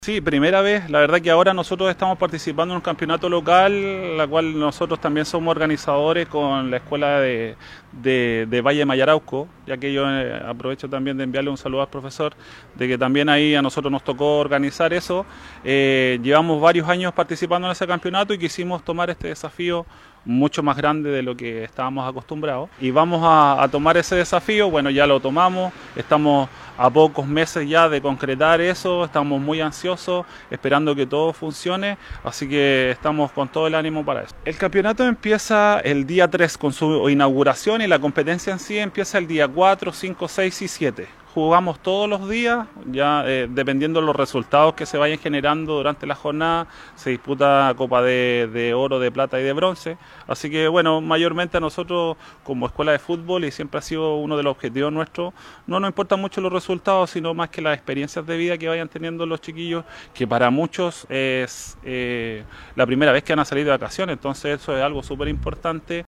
Sí, primera vez. La verdad que ahora nosotros estamos participando en un campeonato local, la cual nosotros también somos organizadores con la escuela de Valle Mayarauco, ya que yo aprovecho también de enviarle un saludo al profesor, de que también ahí a nosotros nos tocó organizar eso. Llevamos varios años participando en ese campeonato y quisimos tomar este desafío mucho más grande de lo que estábamos acostumbrados. Y vamos a tomar ese desafío, bueno, ya lo tomamos, estamos a pocos meses ya de concretar eso, estamos muy ansiosos, esperando que todo funcione, así que estamos con todo el ánimo para eso. El campeonato empieza el día 3 con su inauguración y la competencia en sí empieza el día 4, 5, 6 y 7. Jugamos todos los días, ya dependiendo de los resultados que se vayan generando durante la jornada, se disputa copa de oro, de plata y de bronce. Así que bueno, mayormente a nosotros como escuela de fútbol, y siempre ha sido uno de los objetivos nuestros, no nos importan mucho los resultados, sino más que las experiencias de vida que vayan teniendo los chiquillos, que para muchos es la primera vez que van a salir de vacaciones, entonces eso es algo súper importante